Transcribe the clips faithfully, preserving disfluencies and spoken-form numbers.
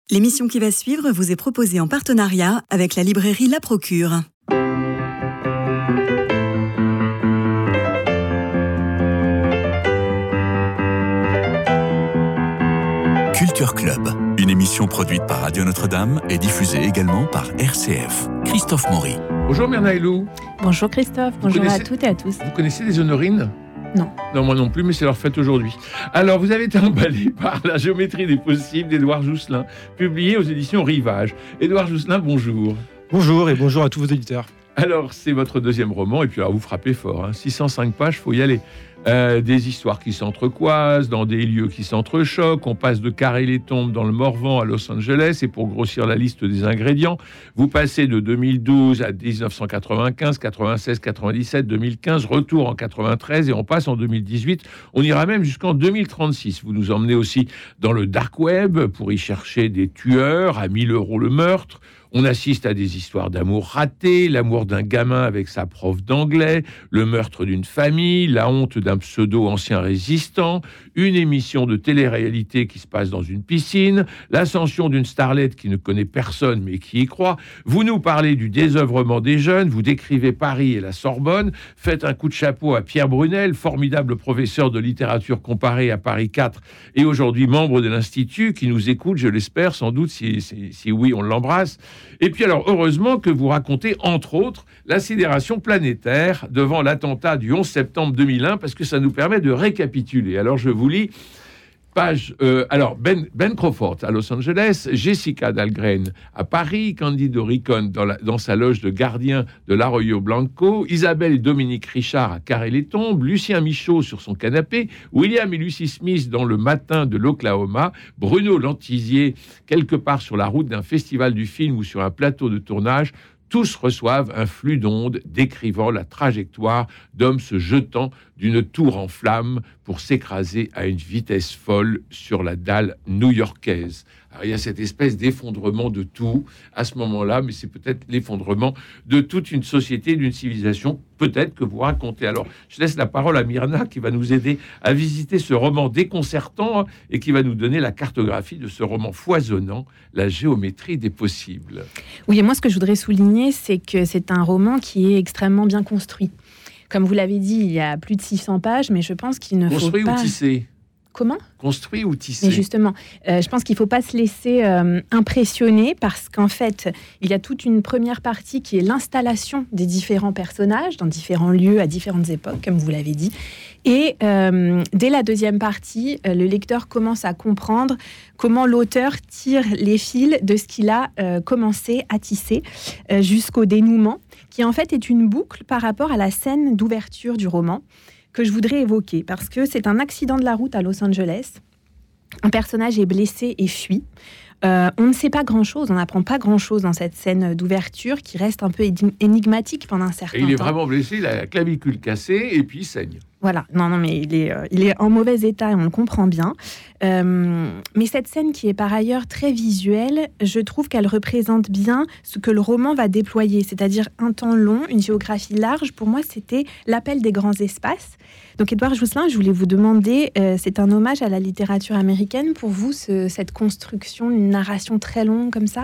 L'émission qui va suivre vous est proposée en partenariat avec la librairie La Procure. Culture Club, une émission produite par Radio Notre-Dame et diffusée également par R C F. Christophe Maury. Bonjour Myrna Helou. Bonjour Christophe, Vous bonjour connaissez... à toutes et à tous. Vous connaissez les honorines ? Non. Non, moi non plus, mais c'est leur fête aujourd'hui. Alors, vous avez été emballé par La géométrie des possibles d'Édouard Jousselin, publié aux éditions Rivage. Édouard Jousselin, bonjour. Bonjour et bonjour à tous vos éditeurs. Alors, c'est votre deuxième roman, et puis alors vous frappez fort, hein. six cent cinq pages, faut y aller. Euh, des histoires qui s'entrecroisent, dans des lieux qui s'entrechoquent. On passe de Carré-les-Tombes dans le Morvan à Los Angeles, et pour grossir la liste des ingrédients, vous passez de deux mille douze à dix-neuf cent quatre-vingt-quinze, quatre-vingt-seize, quatre-vingt-dix-sept, deux mille quinze, retour en quatre-vingt-treize, et on passe en deux mille dix-huit. On ira même jusqu'en deux mille trente-six. Vous nous emmenez aussi dans le dark web pour y chercher des tueurs à mille euros le meurtre. On assiste à des histoires d'amour ratées, l'amour d'un gamin avec sa prof d'anglais, le meurtre d'une famille, la honte d'un pseudo-ancien résistant, une émission de télé-réalité qui se passe dans une piscine, l'ascension d'une starlette qui ne connaît personne mais qui y croit. Vous nous parlez du désœuvrement des jeunes, vous décrivez Paris et la Sorbonne, faites un coup de chapeau à Pierre Brunel, formidable professeur de littérature comparée à Paris quatre et aujourd'hui membre de l'Institut, qui nous écoute, je l'espère, sans doute, si, si, si oui, on l'embrasse. Et puis alors, heureusement que vous racontez, entre autres, la sidération planétaire devant l'attentat du onze septembre deux mille un, parce que ça nous permet de récapituler. Alors, je vous lis, page... Euh, alors, ben, Ben Crawford à Los Angeles, Jessica Dahlgren à Paris, Candido Ricon dans, la, dans sa loge de gardien de l'Arroyo Blanco, Isabelle et Dominique Richard à Carré-les-Tombes, Lucien Michaud sur son canapé, William et Lucy Smith dans le matin de l'Oklahoma, Bruno Lantizier quelque part sur la route d'un festival du film ou sur un plateau de tournage. Tous reçoivent un flux d'ondes décrivant la trajectoire d'hommes se jetant d'une tour en flammes pour s'écraser à une vitesse folle sur la dalle new-yorkaise. Alors, il y a cette espèce d'effondrement de tout à ce moment-là, mais c'est peut-être l'effondrement de toute une société, d'une civilisation, peut-être que vous racontez. Alors, je laisse la parole à Myrna qui va nous aider à visiter ce roman déconcertant et qui va nous donner la cartographie de ce roman foisonnant, La géométrie des possibles. Oui, et moi, ce que je voudrais souligner, c'est que c'est un roman qui est extrêmement bien construit. Comme vous l'avez dit, il y a plus de six cents pages, mais je pense qu'il ne Construit faut pas... Construit ou tissé ? Comment ? Construit ou tissé ? Mais justement, euh, je pense qu'il ne faut pas se laisser euh, impressionner parce qu'en fait, il y a toute une première partie qui est l'installation des différents personnages dans différents lieux à différentes époques, comme vous l'avez dit. Et euh, dès la deuxième partie, euh, le lecteur commence à comprendre comment l'auteur tire les fils de ce qu'il a euh, commencé à tisser euh, jusqu'au dénouement, qui en fait est une boucle par rapport à la scène d'ouverture du roman, que je voudrais évoquer, parce que c'est un accident de la route à Los Angeles. Un personnage est blessé et fuit. Euh, on ne sait pas grand-chose, on n'apprend pas grand-chose dans cette scène d'ouverture qui reste un peu énigmatique pendant un certain temps. Et il est temps. Vraiment blessé, il a la clavicule cassée et puis il saigne. Voilà, non, non, mais il est, euh, il est en mauvais état et on le comprend bien. Euh, mais cette scène qui est par ailleurs très visuelle, je trouve qu'elle représente bien ce que le roman va déployer, c'est-à-dire un temps long, une géographie large. Pour moi, c'était l'appel des grands espaces. Donc, Édouard Jousselin, je voulais vous demander, euh, c'est un hommage à la littérature américaine pour vous, ce, cette construction, une narration très longue comme ça ?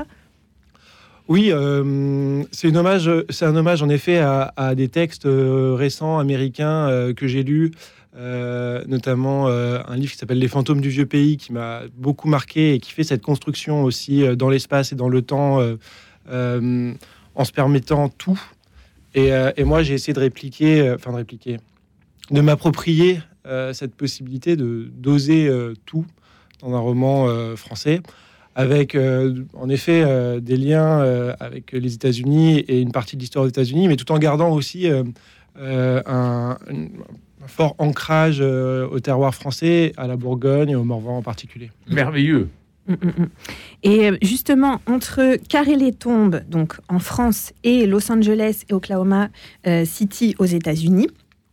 Oui, euh, c'est, une hommage, c'est un hommage en effet à, à des textes euh, récents américains euh, que j'ai lus, euh, notamment euh, un livre qui s'appelle Les fantômes du vieux pays, qui m'a beaucoup marqué et qui fait cette construction aussi euh, dans l'espace et dans le temps euh, euh, en se permettant tout. Et, euh, et moi, j'ai essayé de répliquer, enfin de répliquer, de m'approprier euh, cette possibilité de d'oser euh, tout dans un roman euh, français. Avec, euh, en effet, euh, des liens euh, avec les États-Unis et une partie de l'histoire des États-Unis, mais tout en gardant aussi euh, euh, un, un fort ancrage euh, au terroir français, à la Bourgogne et au Morvan en particulier. Merveilleux. Mmh, mmh. Et justement, entre Carré-les-Tombes, donc en France, et Los Angeles et Oklahoma euh, City aux États-Unis,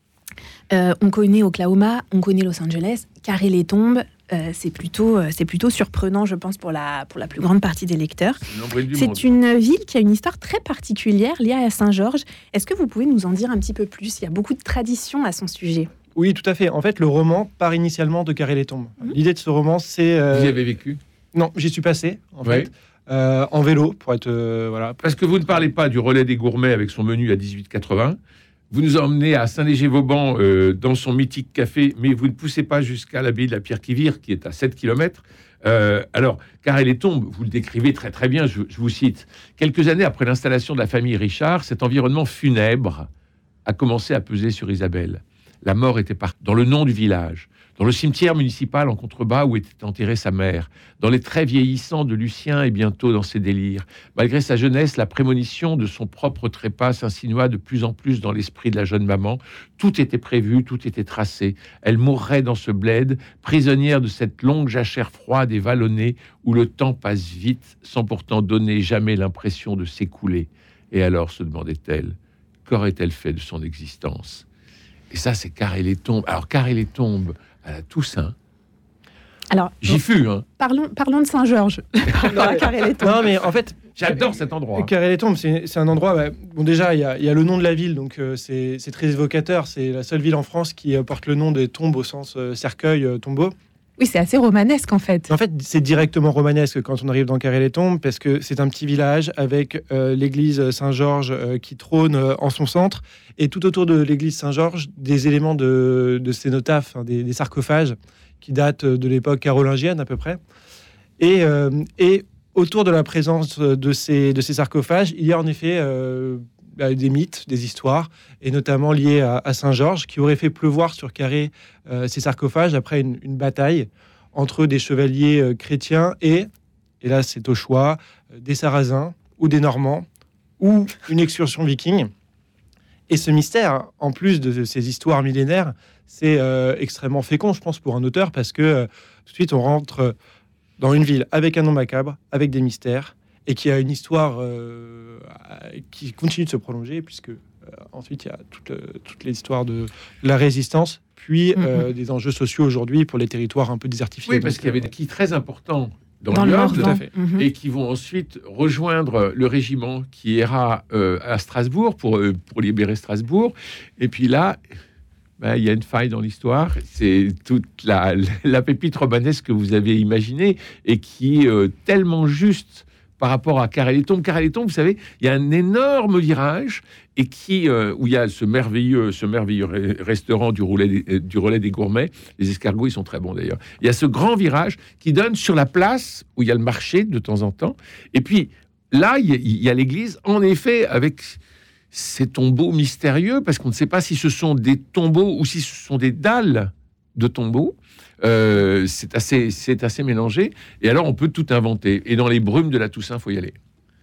euh, on connaît Oklahoma, on connaît Los Angeles, Carré-les-Tombes. Euh, c'est plutôt, euh, c'est plutôt surprenant, je pense, pour la, pour la plus grande partie des lecteurs. C'est, c'est une ville qui a une histoire très particulière liée à Saint-Georges. Est-ce que vous pouvez nous en dire un petit peu plus ? Il y a beaucoup de traditions à son sujet. Oui, tout à fait. En fait, le roman part initialement de Carré-les-Tombes. Mmh. L'idée de ce roman, c'est... Euh... Vous y avez vécu ? Non, j'y suis passé, en Ouais. fait, euh, en vélo, pour être... euh, voilà. Parce que vous ne parlez pas du relais des gourmets avec son menu à dix-huit quatre-vingts. Vous nous emmenez à Saint-Léger-Vauban euh, dans son mythique café, mais vous ne poussez pas jusqu'à l'abbaye de la Pierre-qui-Vire, qui est à sept kilomètres. Euh, alors, car elle est tombe, vous le décrivez très très bien, je, je vous cite. Quelques années après l'installation de la famille Richard, cet environnement funèbre a commencé à peser sur Isabelle. La mort était partie dans le nom du village, dans le cimetière municipal en contrebas où était enterrée sa mère, dans les traits vieillissants de Lucien et bientôt dans ses délires. Malgré sa jeunesse, la prémonition de son propre trépas s'insinua de plus en plus dans l'esprit de la jeune maman. Tout était prévu, tout était tracé. Elle mourrait dans ce bled, prisonnière de cette longue jachère froide et vallonnée où le temps passe vite sans pourtant donner jamais l'impression de s'écouler. Et alors, se demandait-elle, qu'aurait-elle fait de son existence ? Et ça, c'est Car elle est tombe. Alors, Car elle est tombe à la Toussaint. Alors, J'y fus, hein. parlons, parlons de Saint-Georges. Car elle est tombée. Non, mais en fait, J'adore cet endroit. hein. Carré-les-Tombes, c'est, c'est un endroit... bah, bon, déjà, il y, a- il y a le nom de la ville, donc euh, c'est, c'est très évocateur. C'est la seule ville en France qui euh, porte le nom des tombes au sens euh, cercueil, euh, tombeau. Oui, c'est assez romanesque en fait. En fait, c'est directement romanesque quand on arrive dans Carré-les-Tombes, parce que c'est un petit village avec euh, l'église Saint-Georges euh, qui trône euh, en son centre, et tout autour de l'église Saint-Georges, des éléments de, de cénotaphes, hein, des, des sarcophages qui datent de l'époque carolingienne à peu près. Et, euh, et autour de la présence de ces, de ces sarcophages, il y a en effet euh, bah, des mythes, des histoires, et notamment liés à, à Saint-Georges, qui aurait fait pleuvoir sur Carré euh, ces sarcophages après une, une bataille entre des chevaliers euh, chrétiens et, et là c'est au choix, euh, des Sarrasins ou des Normands, ou une excursion viking. Et ce mystère, en plus de, de ces histoires millénaires, c'est euh, extrêmement fécond, je pense, pour un auteur, parce que euh, tout de suite on rentre dans une ville avec un nom macabre, avec des mystères, et qui a une histoire euh, qui continue de se prolonger, puisque euh, ensuite il y a toute, euh, toute l'histoire de la résistance, puis euh, mm-hmm. des enjeux sociaux aujourd'hui pour les territoires un peu désertifiés. Oui, parce Donc, qu'il y avait euh, des qui très importants dans, Dans le le Nord, Morvan. fait. et qui vont ensuite rejoindre le régiment qui ira euh, à Strasbourg pour, euh, pour libérer Strasbourg. Et puis là, ben, il y a une faille dans l'histoire. C'est toute la, la pépite romanesque que vous avez imaginée et qui est euh, tellement juste par rapport à Carré-les-Tombes. Carré-les-Tombes, vous savez, il y a un énorme virage et qui, euh, où il y a ce merveilleux, ce merveilleux restaurant du relais, des, du relais des gourmets. Les escargots, ils sont très bons d'ailleurs. Il y a ce grand virage qui donne sur la place où il y a le marché de temps en temps. Et puis là, il y a, il y a l'église, en effet, avec ces tombeaux mystérieux, parce qu'on ne sait pas si ce sont des tombeaux ou si ce sont des dalles de tombeaux. Euh, c'est assez, c'est assez mélangé. Et alors, on peut tout inventer. Et dans les brumes de la Toussaint, il faut y aller.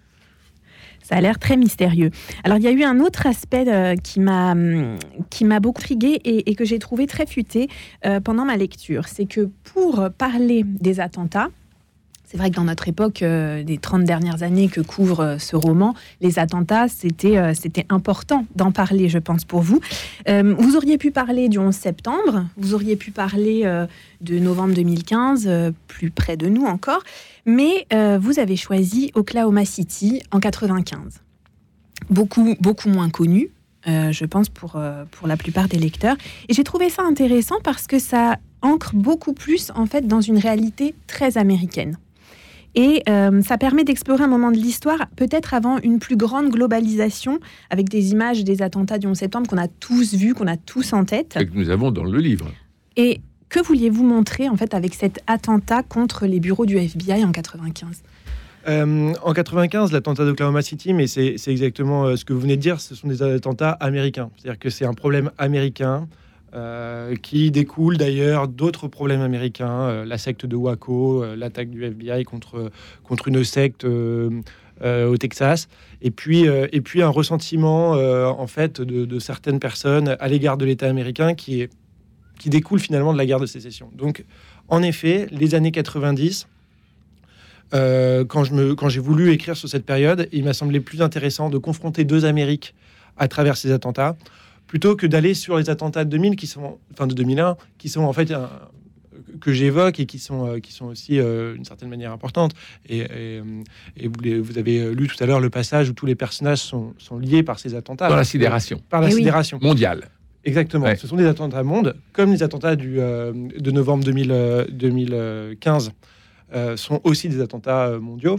Ça a l'air très mystérieux. Alors, il y a eu un autre aspect euh, qui m'a qui m'a beaucoup intriguée et, et que j'ai trouvé très futé euh, pendant ma lecture. C'est que pour parler des attentats, c'est vrai que dans notre époque, euh, des trente dernières années que couvre euh, ce roman, les attentats, c'était, euh, c'était important d'en parler, je pense, pour vous. Euh, vous auriez pu parler du onze septembre, vous auriez pu parler euh, de novembre deux mille quinze, euh, plus près de nous encore, mais euh, vous avez choisi Oklahoma City en quatre-vingt-quinze. Beaucoup, beaucoup moins connu, euh, je pense, pour, euh, pour la plupart des lecteurs. Et j'ai trouvé ça intéressant parce que ça ancre beaucoup plus, en fait, dans une réalité très américaine. Et euh, ça permet d'explorer un moment de l'histoire, peut-être avant une plus grande globalisation, avec des images des attentats du onze septembre qu'on a tous vus, qu'on a tous en tête. Et que nous avons dans le livre. Et que vouliez-vous montrer, en fait, avec cet attentat contre les bureaux du F B I en quatre-vingt-quinze ? Euh, en quatre-vingt-quinze, l'attentat d'Oklahoma City, mais c'est, c'est exactement euh, ce que vous venez de dire, ce sont des attentats américains. C'est-à-dire que c'est un problème américain euh, qui découle d'ailleurs d'autres problèmes américains, euh, la secte de Waco, euh, l'attaque du F B I contre, contre une secte euh, euh, au Texas, et puis, euh, et puis un ressentiment euh, en fait de, de certaines personnes à l'égard de l'État américain qui, est, qui découle finalement de la guerre de sécession. Donc, en effet, les années quatre-vingt-dix... Euh, quand, je me, quand j'ai voulu écrire sur cette période, il m'a semblé plus intéressant de confronter deux Amériques à travers ces attentats, plutôt que d'aller sur les attentats de deux mille, qui sont, enfin de deux mille un, qui sont en fait un, que j'évoque et qui sont, euh, qui sont aussi euh, d'une certaine manière importantes. Et, et, et vous, les, vous avez lu tout à l'heure le passage où tous les personnages sont, sont liés par ces attentats. Dans la sidération. Par la Et sidération. Oui. Mondiale. Exactement. Ouais. Ce sont des attentats mondes, comme les attentats du, euh, de novembre deux mille, euh, deux mille quinze. euh, sont aussi des attentats euh, mondiaux.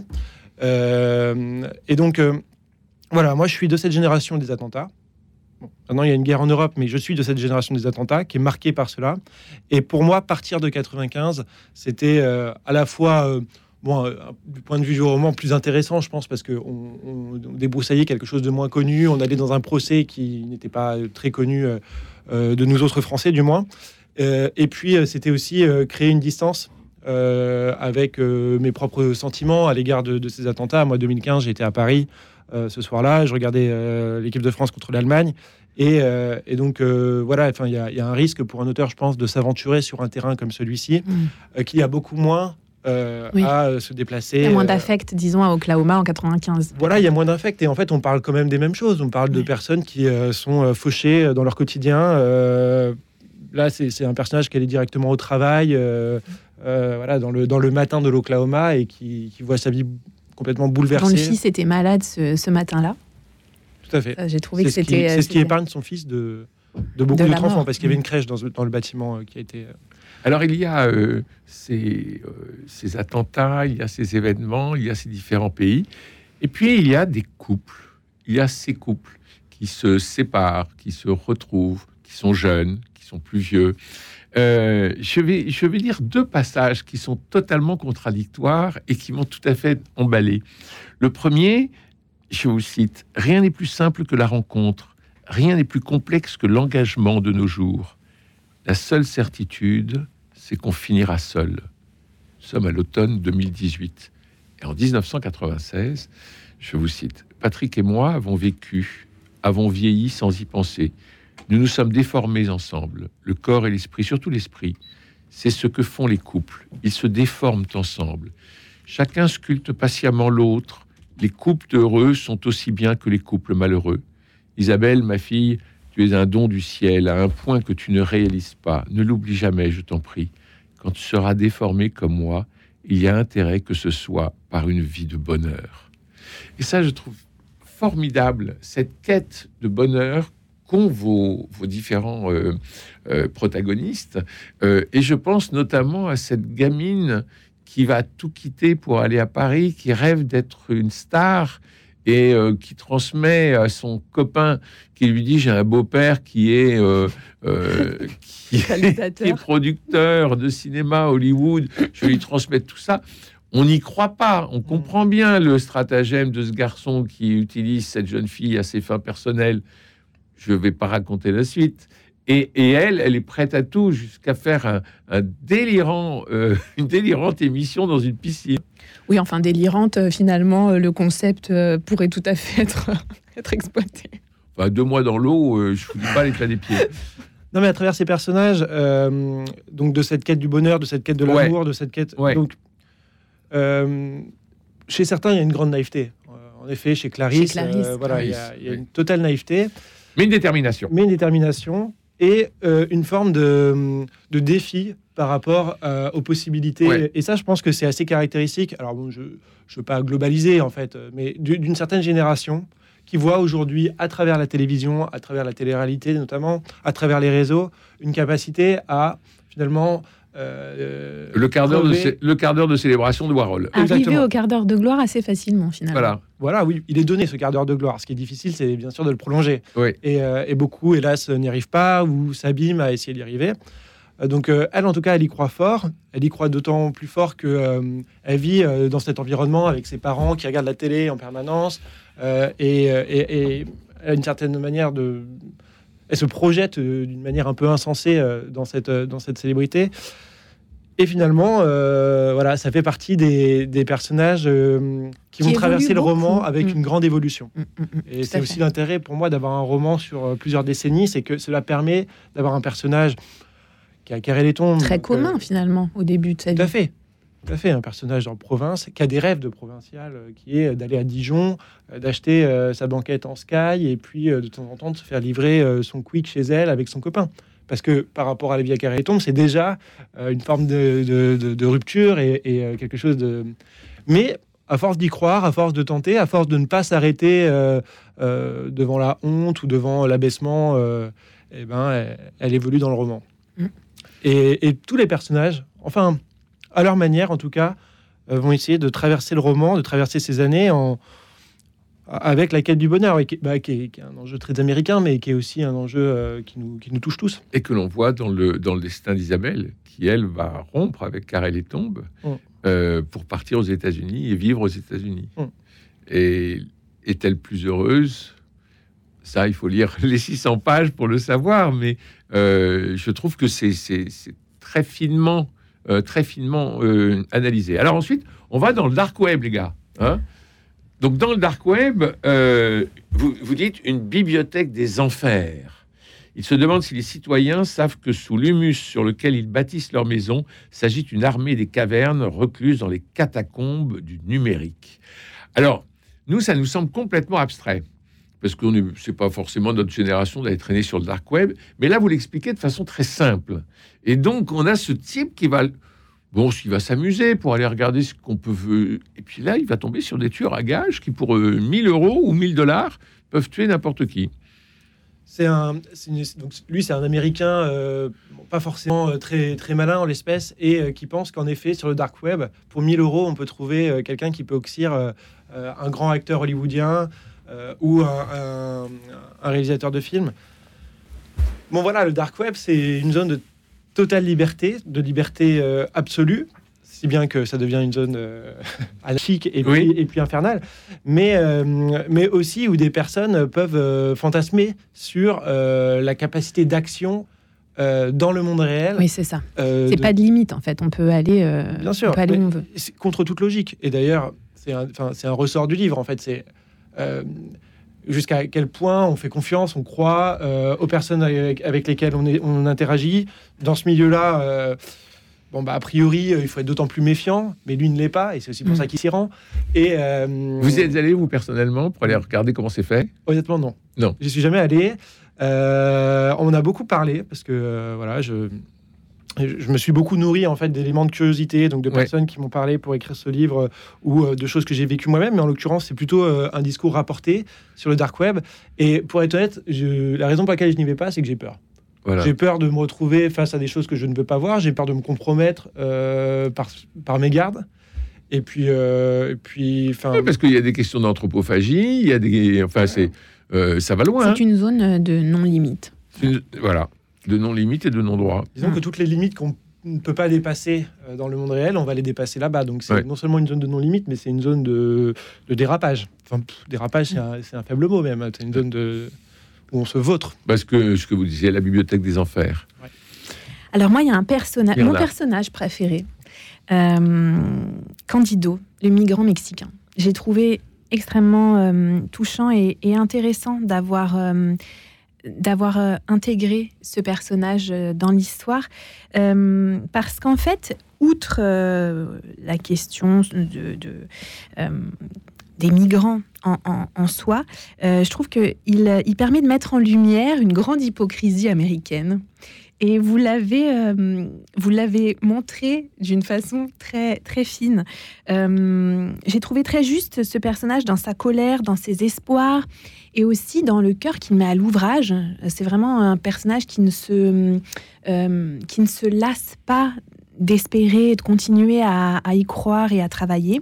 Euh, et donc, euh, voilà, moi je suis de cette génération des attentats. Bon, maintenant, il y a une guerre en Europe, mais je suis de cette génération des attentats qui est marquée par cela. Et pour moi, partir de quatre-vingt-quinze, c'était euh, à la fois, euh, bon, euh, du point de vue du roman, plus intéressant, je pense, parce qu'on on, on débroussaillait quelque chose de moins connu. On allait dans un procès qui n'était pas très connu euh, euh, de nous autres Français, du moins. Euh, et puis, euh, c'était aussi euh, créer une distance euh, avec euh, mes propres sentiments à l'égard de, de ces attentats. Moi, deux mille quinze, j'étais à Paris. Euh, ce soir-là, je regardais euh, l'équipe de France contre l'Allemagne, et, euh, et donc euh, voilà, enfin il y, y a un risque pour un auteur, je pense, de s'aventurer sur un terrain comme celui-ci, mmh. euh, qui a beaucoup moins euh, oui. à euh, se déplacer. Il y a moins d'affect, euh, disons, à Oklahoma en quatre-vingt-quinze. Voilà, il y a moins d'affect, et en fait, on parle quand même des mêmes choses. On parle oui. de personnes qui euh, sont euh, fauchées dans leur quotidien. Euh, là, c'est, c'est un personnage qui allait directement au travail, euh, euh, voilà, dans le dans le matin de l'Oklahoma, et qui, qui voit sa vie complètement bouleversé. Son fils était malade ce, ce matin-là. Tout à fait. Euh, j'ai trouvé c'est que c'était... Qui, c'est euh, ce qui épargne son fils de, de beaucoup de d'autres enfants, parce qu'il y avait une crèche dans, dans le bâtiment euh, qui a été... Euh... Alors, il y a euh, ces, euh, ces attentats, il y a ces événements, il y a ces différents pays. Et puis, il y a des couples. Il y a ces couples qui se séparent, qui se retrouvent, qui sont jeunes, qui sont plus vieux. Euh, je vais, je vais lire deux passages qui sont totalement contradictoires et qui m'ont tout à fait emballé. Le premier, je vous cite: « Rien n'est plus simple que la rencontre, rien n'est plus complexe que l'engagement de nos jours. La seule certitude, c'est qu'on finira seul. » Nous sommes à l'automne deux mille dix-huit. Et en dix-neuf cent quatre-vingt-seize, je vous cite: « Patrick et moi avons vécu, avons vieilli sans y penser. Nous nous sommes déformés ensemble, le corps et l'esprit, surtout l'esprit. C'est ce que font les couples. Ils se déforment ensemble. Chacun sculpte patiemment l'autre. Les couples heureux sont aussi bien que les couples malheureux. Isabelle, ma fille, tu es un don du ciel, à un point que tu ne réalises pas. Ne l'oublie jamais, je t'en prie. Quand tu seras déformé comme moi, il y a intérêt que ce soit par une vie de bonheur. » Et ça, je trouve formidable, cette quête de bonheur qu'ont vos, vos différents euh, euh, protagonistes. Euh, et je pense notamment à cette gamine qui va tout quitter pour aller à Paris, qui rêve d'être une star et euh, qui transmet à son copain, qui lui dit: « J'ai un beau-père qui est, euh, euh, qui, est qui est producteur de cinéma Hollywood, je vais lui transmettre tout ça. » On n'y croit pas. On comprend bien le stratagème de ce garçon qui utilise cette jeune fille à ses fins personnelles. Je ne vais pas raconter la suite. Et, et elle, elle est prête à tout, jusqu'à faire un, un délirant, euh, une délirante émission dans une piscine. Oui, enfin délirante, euh, finalement, euh, le concept euh, pourrait tout à fait être, être exploité. Enfin, deux mois dans l'eau, euh, je ne fous pas l'état des pieds. Non, mais à travers ces personnages, euh, donc de cette quête du bonheur, de cette quête de l'amour, ouais. de cette quête... Ouais. Donc, euh, chez certains, il y a une grande naïveté. Euh, en effet, chez Clarisse, chez Clarisse. Euh, voilà, Clarisse, il y a, il y a oui. une totale naïveté. Mais une détermination. Mais une détermination et euh, une forme de, de défi par rapport euh, aux possibilités. Ouais. Et ça, je pense que c'est assez caractéristique. Alors, bon, je ne veux pas globaliser, en fait, mais d'une certaine génération qui voit aujourd'hui, à travers la télévision, à travers la télé-réalité notamment, à travers les réseaux, une capacité à, finalement... Euh, le, quart d'heure de cé- le quart d'heure de célébration de Warhol. Arriver Exactement. Au quart d'heure de gloire assez facilement, finalement. Voilà. Voilà, oui, il est donné ce quart d'heure de gloire. Ce qui est difficile, c'est bien sûr de le prolonger. Oui. Et, euh, et beaucoup, hélas, n'y arrivent pas ou s'abîment à essayer d'y arriver. Euh, donc, euh, elle, en tout cas, elle y croit fort. Elle y croit d'autant plus fort qu'elle euh, vit euh, dans cet environnement avec ses parents qui regardent la télé en permanence. Euh, et, et, et elle a une certaine manière de... Elle se projette euh, d'une manière un peu insensée euh, dans, cette, euh, dans cette célébrité. Et finalement, euh, voilà, ça fait partie des, des personnages euh, qui, qui vont traverser le roman avec mmh. une grande évolution. Mmh, mmh, et c'est aussi l'intérêt pour moi d'avoir un roman sur euh, plusieurs décennies, c'est que cela permet d'avoir un personnage qui a carré les tombes. Très commun, euh, finalement, au début de sa vie. Tout à fait. Tout à fait, un personnage en province qui a des rêves de provincial, euh, qui est d'aller à Dijon, euh, d'acheter euh, sa banquette en Sky et puis euh, de temps en temps de se faire livrer euh, son quick chez elle avec son copain. Parce que par rapport à la vie à carré les tombes, c'est déjà euh, une forme de, de, de, de rupture et, et euh, quelque chose de... Mais à force d'y croire, à force de tenter, à force de ne pas s'arrêter euh, euh, devant la honte ou devant l'abaissement, euh, eh ben, elle, elle évolue dans le roman. Mmh. Et, et tous les personnages, enfin... à leur manière, en tout cas, euh, vont essayer de traverser le roman, de traverser ces années en avec la quête du bonheur, et qui, bah, qui, est, qui est un enjeu très américain, mais qui est aussi un enjeu euh, qui, nous, qui nous touche tous. Et que l'on voit dans le, dans le destin d'Isabelle, qui, elle, va rompre avec Karel et Tombe mm. euh, pour partir aux États-Unis et vivre aux États-Unis. Mm. Et est-elle plus heureuse ? Ça, il faut lire les six cents pages pour le savoir, mais euh, je trouve que c'est, c'est, c'est très finement, euh, très finement euh, analysé. Alors ensuite, on va dans le dark web, les gars. Hein ? Donc, dans le dark web, euh, vous, vous dites une bibliothèque des enfers. Il se demande si les citoyens savent que sous l'humus sur lequel ils bâtissent leur maison s'agit une armée des cavernes recluse dans les catacombes du numérique. Alors, nous, ça nous semble complètement abstrait, parce que ce n'est pas forcément notre génération d'aller traîner sur le dark web, mais là, vous l'expliquez de façon très simple. Et donc, on a ce type qui va... Bon, il va s'amuser pour aller regarder ce qu'on peut... Et puis là, il va tomber sur des tueurs à gages qui, pour euh, mille euros ou mille dollars, peuvent tuer n'importe qui. C'est un, c'est une, donc lui, c'est un Américain euh, pas forcément euh, très, très malin en l'espèce, et euh, qui pense qu'en effet, sur le dark web, pour mille euros, on peut trouver euh, quelqu'un qui peut oxyre euh, euh, un grand acteur hollywoodien euh, ou un, un, un réalisateur de films. Bon, voilà, le dark web, c'est une zone de totale liberté, de liberté euh, absolue, si bien que ça devient une zone euh, anarchique et, oui. puis, et puis infernale, mais, euh, mais aussi où des personnes peuvent euh, fantasmer sur euh, la capacité d'action euh, dans le monde réel. Oui, c'est ça. Euh, c'est de... pas de limite, en fait. On peut aller, euh, Bien sûr, on peut aller où on veut. C'est contre toute logique. Et d'ailleurs, c'est un, c'est un ressort du livre, en fait. C'est... Euh, jusqu'à quel point on fait confiance, on croit euh, aux personnes avec, avec lesquelles on, est, on interagit. Dans ce milieu-là, euh, bon, bah, a priori, euh, il faut être d'autant plus méfiant, mais lui ne l'est pas, et c'est aussi pour mmh. ça qu'il s'y rend. Et, euh, vous y êtes allé, vous, personnellement, pour aller regarder comment c'est fait ? Honnêtement, non. Non. Je ne suis jamais allé. Euh, on en a beaucoup parlé, parce que, euh, voilà, je... Je me suis beaucoup nourri en fait d'éléments de curiosité, donc de ouais. personnes qui m'ont parlé pour écrire ce livre, ou euh, de choses que j'ai vécues moi-même. Mais en l'occurrence, c'est plutôt euh, un discours rapporté sur le dark web. Et pour être honnête, je, la raison pour laquelle je n'y vais pas, c'est que j'ai peur. Voilà. J'ai peur de me retrouver face à des choses que je ne veux pas voir. J'ai peur de me compromettre euh, par, par mégarde. Et puis, euh, et puis, enfin. Oui, parce qu'il y a des questions d'anthropophagie. Il y a des, enfin, c'est, euh, ça va loin. C'est hein. une zone de non-limite. Une, voilà. De non-limite et de non-droit. Disons mmh. que toutes les limites qu'on ne peut pas dépasser dans le monde réel, on va les dépasser là-bas. Donc c'est ouais. non seulement une zone de non-limite, mais c'est une zone de, de dérapage. Enfin, pff, dérapage, c'est un, c'est un faible mot même. C'est une zone de, où on se vautre. Parce que ce que vous disiez, la bibliothèque des enfers. Ouais. Alors moi, il y a un personnage, mon personnage préféré, euh, Candido, le migrant mexicain. J'ai trouvé extrêmement euh, touchant et, et intéressant d'avoir... Euh, d'avoir euh, intégré ce personnage euh, dans l'histoire, euh, parce qu'en fait, outre euh, la question de, de, euh, des migrants en, en, en soi, euh, je trouve qu'il il permet de mettre en lumière une grande hypocrisie américaine. Et vous l'avez, euh, vous l'avez montré d'une façon très, très fine. Euh, j'ai trouvé très juste ce personnage dans sa colère, dans ses espoirs, et aussi dans le cœur qu'il met à l'ouvrage. C'est vraiment un personnage qui ne se, euh, qui ne se lasse pas d'espérer, de continuer à, à y croire et à travailler.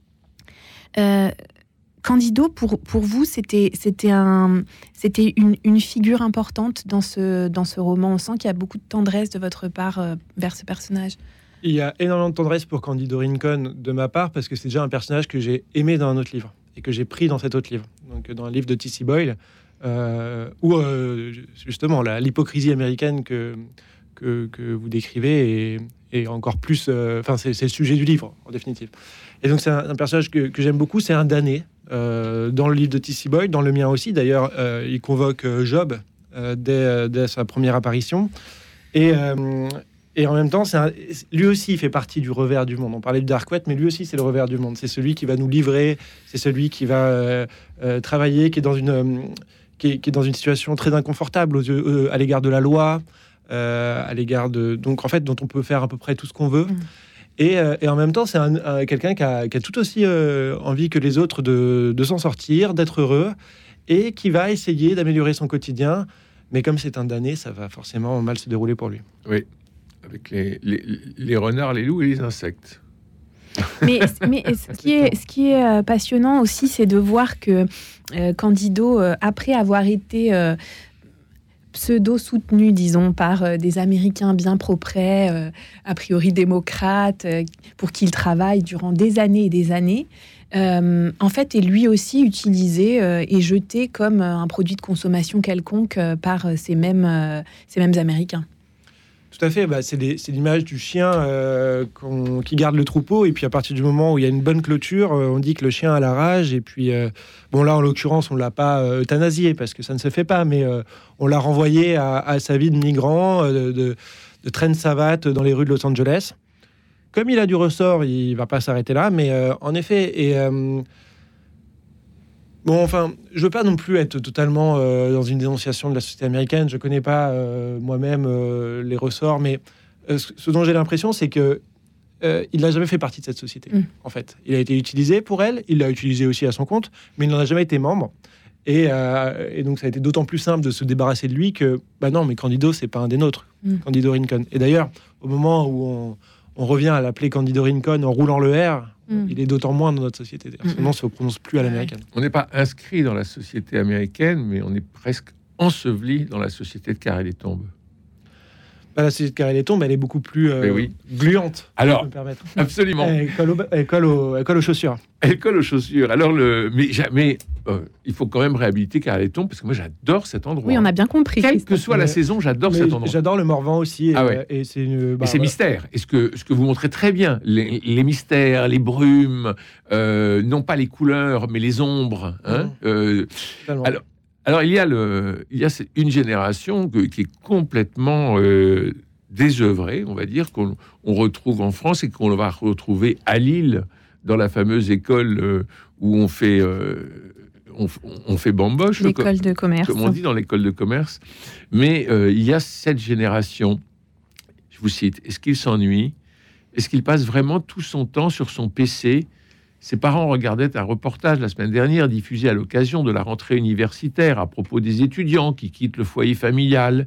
Euh, Candido, pour, pour vous, c'était, c'était, un, c'était une, une figure importante dans ce, dans ce roman. On sent qu'il y a beaucoup de tendresse de votre part euh, vers ce personnage. Il y a énormément de tendresse pour Candido Rincón de ma part, parce que c'est déjà un personnage que j'ai aimé dans un autre livre, et que j'ai pris dans cet autre livre, donc dans le livre de T C Boyle, euh, où euh, justement la, l'hypocrisie américaine que, que, que vous décrivez est, est encore plus... Enfin, euh, c'est, c'est le sujet du livre, en définitive. Et donc c'est un, un personnage que, que j'aime beaucoup, c'est un damné. Euh, dans le livre de T C Boyle, dans le mien aussi d'ailleurs, euh, il convoque euh, Job euh, dès, dès sa première apparition, et, euh, et en même temps c'est un, lui aussi il fait partie du revers du monde. On parlait de Dark Web, mais lui aussi c'est le revers du monde, c'est celui qui va nous livrer, c'est celui qui va euh, euh, travailler, qui est dans une euh, qui, est, qui est dans une situation très inconfortable aux yeux, euh, à l'égard de la loi, euh, à l'égard de, donc en fait dont on peut faire à peu près tout ce qu'on veut. Mmh. Et, euh, et en même temps, c'est un, un, quelqu'un qui a, qui a tout aussi euh, envie que les autres de, de s'en sortir, d'être heureux, et qui va essayer d'améliorer son quotidien. Mais comme c'est un damné, ça va forcément mal se dérouler pour lui. Oui, avec les, les, les renards, les loups et les insectes. Mais, mais ce qui est, ce qui est passionnant aussi, c'est de voir que euh, Candido, euh, après avoir été euh, pseudo-soutenu, disons, par euh, des Américains bien propres, euh, a priori démocrates, euh, pour qui il travaille durant des années et des années, euh, en fait, est lui aussi utilisé euh, et jeté comme euh, un produit de consommation quelconque euh, par euh, ces, mêmes, euh, ces mêmes Américains. Tout à fait, bah, c'est, les, c'est l'image du chien euh, qu'on, qui garde le troupeau, et puis à partir du moment où il y a une bonne clôture, euh, on dit que le chien a la rage, et puis, euh, bon là en l'occurrence on ne l'a pas euh, euthanasié, parce que ça ne se fait pas, mais euh, on l'a renvoyé à, à sa vie de migrant, euh, de, de traîne savate dans les rues de Los Angeles. Comme il a du ressort, il ne va pas s'arrêter là, mais euh, en effet, et... Euh, Bon, enfin, je veux pas non plus être totalement euh, dans une dénonciation de la société américaine. Je connais pas euh, moi-même euh, les ressorts, mais euh, ce, ce dont j'ai l'impression, c'est que euh, il n'a jamais fait partie de cette société. Mm. En fait, il a été utilisé pour elle, il l'a utilisé aussi à son compte, mais il n'en a jamais été membre. Et, euh, et donc, ça a été d'autant plus simple de se débarrasser de lui que, bah non, mais Candido, c'est pas un des nôtres, mm. Candido Rincon. Et d'ailleurs, au moment où on, on revient à l'appeler Candido Rincon en roulant le R. Mm. Il est d'autant moins dans notre société. Son nom ne se prononce plus à l'américaine. On n'est pas inscrit dans la société américaine, mais on est presque enseveli dans la société de Carré-les-Tombes. Bah, la société de Carré-les-Tombes, elle est beaucoup plus euh, oui. gluante. Alors, si je peux me permettre. Absolument. Elle colle, au, elle, colle au, elle colle aux chaussures. Elle colle aux chaussures. Alors, le, mais, mais euh, il faut quand même réhabiliter Carré-les-Tombes, parce que moi, j'adore cet endroit. Oui, on a bien compris. Quelle que soit mais, la saison, j'adore cet endroit. J'adore le Morvan aussi. Et, ah ouais. et c'est, une, bah, et c'est voilà. mystère. Et ce que, ce que vous montrez très bien, les, les mystères, les brumes, euh, non pas les couleurs, mais les ombres. Hein, mmh. euh, alors, alors, il y a, le, il y a une génération que, qui est complètement... Euh, désœuvré, on va dire, qu'on on retrouve en France et qu'on va retrouver à Lille, dans la fameuse école euh, où on fait, euh, on, on fait bamboche. L'école de commerce. Comme on dit dans l'école de commerce. Mais euh, il y a cette génération, je vous cite, est-ce qu'il s'ennuie ? Est-ce qu'il passe vraiment tout son temps sur son P C ? Ses parents regardaient un reportage la semaine dernière diffusé à l'occasion de la rentrée universitaire à propos des étudiants qui quittent le foyer familial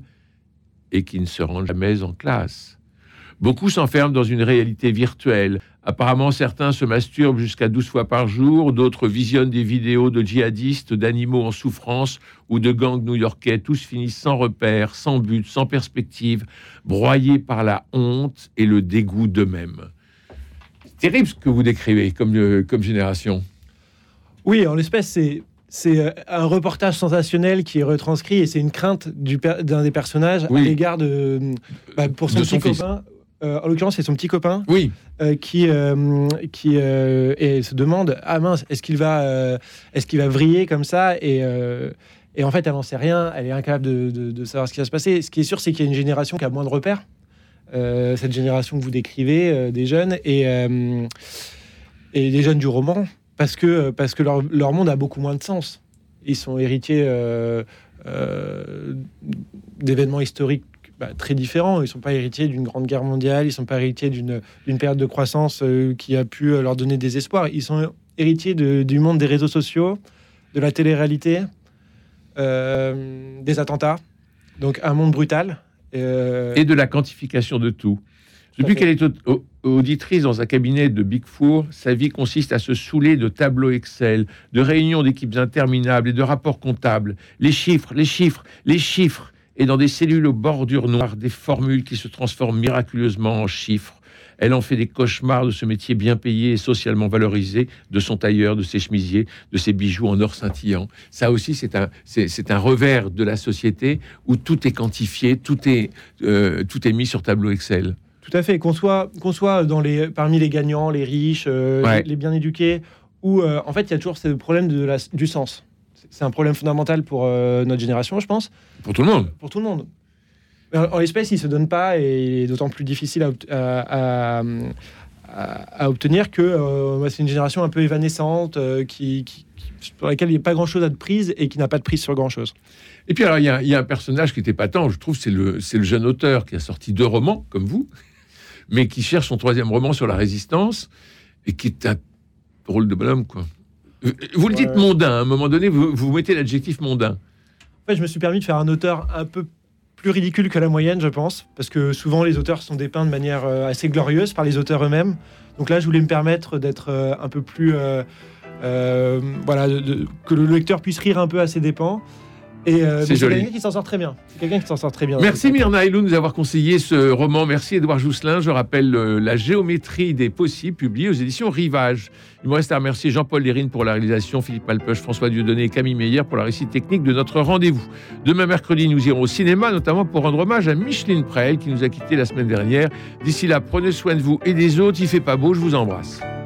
et qui ne se rendent jamais en classe. Beaucoup s'enferment dans une réalité virtuelle. Apparemment, certains se masturbent jusqu'à douze fois par jour, d'autres visionnent des vidéos de djihadistes, d'animaux en souffrance ou de gangs new-yorkais. Tous finissent sans repère, sans but, sans perspective, broyés par la honte et le dégoût d'eux-mêmes. C'est terrible ce que vous décrivez comme, euh, comme génération. Oui, en l'espèce, c'est... C'est un reportage sensationnel qui est retranscrit et c'est une crainte du per- d'un des personnages oui. à l'égard de... Bah, pour son, de petit son copain. Euh, en l'occurrence, c'est son petit copain oui. euh, qui, euh, qui euh, et se demande « Ah mince, est-ce qu'il va, euh, est-ce qu'il va vriller comme ça ?» et, euh, et en fait, elle n'en sait rien. Elle est incapable de, de, de savoir ce qui va se passer. Ce qui est sûr, c'est qu'il y a une génération qui a moins de repères. Euh, cette génération que vous décrivez, euh, des jeunes, et, euh, et des jeunes du roman. Parce que, parce que leur, leur monde a beaucoup moins de sens. Ils sont héritiers euh, euh, d'événements historiques bah, très différents. Ils ne sont pas héritiers d'une grande guerre mondiale. Ils ne sont pas héritiers d'une, d'une période de croissance euh, qui a pu leur donner des espoirs. Ils sont héritiers de, du monde des réseaux sociaux, de la télé-réalité, euh, des attentats. Donc un monde brutal. Euh... Et de la quantification de tout. Depuis qu'elle est auditrice dans un cabinet de Big Four, sa vie consiste à se saouler de tableaux Excel, de réunions d'équipes interminables et de rapports comptables. Les chiffres, les chiffres, les chiffres. Et dans des cellules aux bordures noires, des formules qui se transforment miraculeusement en chiffres. Elle en fait des cauchemars de ce métier bien payé et socialement valorisé, de son tailleur, de ses chemisiers, de ses bijoux en or scintillant. Ça aussi, c'est un, c'est, c'est un revers de la société où tout est quantifié, tout est, euh, tout est mis sur tableau Excel. Tout à fait, qu'on soit, qu'on soit dans les, parmi les gagnants, les riches, euh, ouais. les, les bien éduqués, où euh, en fait il y a toujours ce problème de la, du sens. C'est un problème fondamental pour euh, notre génération, je pense. Pour tout le monde. Pour tout le monde. Mais en, en l'espèce, il ne se donne pas et il est d'autant plus difficile à, à, à, à, à obtenir que euh, c'est une génération un peu évanescente, euh, qui, qui, qui, pour laquelle il n'y a pas grand-chose à de prise et qui n'a pas de prise sur grand-chose. Et puis alors, il y, y a un personnage qui était patent, je trouve, c'est le, c'est le jeune auteur qui a sorti deux romans, comme vous, mais qui cherche son troisième roman sur la résistance, et qui est un drôle de bonhomme, quoi. Vous le dites ouais. mondain, à un moment donné, vous, vous mettez l'adjectif mondain. En fait, je me suis permis de faire un auteur un peu plus ridicule que la moyenne, je pense, parce que souvent les auteurs sont dépeints de manière euh, assez glorieuse par les auteurs eux-mêmes. Donc là, je voulais me permettre d'être euh, un peu plus... Euh, euh, voilà, de, de, que le lecteur puisse rire un peu à ses dépens. Et euh, c'est, c'est quelqu'un qui s'en sort très bien. C'est quelqu'un qui s'en sort très bien. Merci Myrna Aylou de nous avoir conseillé ce roman. Merci Édouard Jousselin. Je rappelle euh, La géométrie des possibles, publié aux éditions Rivage. Il me reste à remercier Jean-Paul Lérine pour la réalisation, Philippe Malpeuch, François Dieudonné et Camille Meyer pour la réussite technique de notre rendez-vous. Demain mercredi, nous irons au cinéma, notamment pour rendre hommage à Micheline Prel qui nous a quittés la semaine dernière. D'ici là, prenez soin de vous et des autres. Il fait pas beau, je vous embrasse.